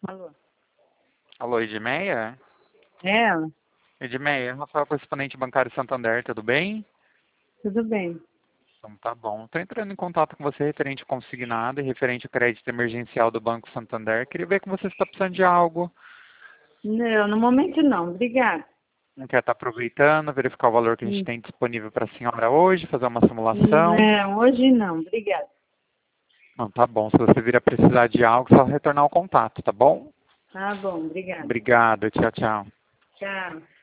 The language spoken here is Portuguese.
Alô? Alô, Edmeia? É ela? Edmeia, Rafael, correspondente bancário Santander, tudo bem? Tudo bem. Então tá bom. Estou entrando em contato com você referente ao consignado e referente ao crédito emergencial do Banco Santander. Queria ver com você se está precisando de algo. Não, no momento não, obrigada. Não quer estar aproveitando, verificar o valor que a gente Hum, tem disponível para a senhora hoje, fazer uma simulação. Não, hoje não, obrigada. Não, tá bom. Se você vir a precisar de algo, só retornar o contato, tá bom? Tá bom, obrigada. Obrigado. Tchau, tchau. Tchau.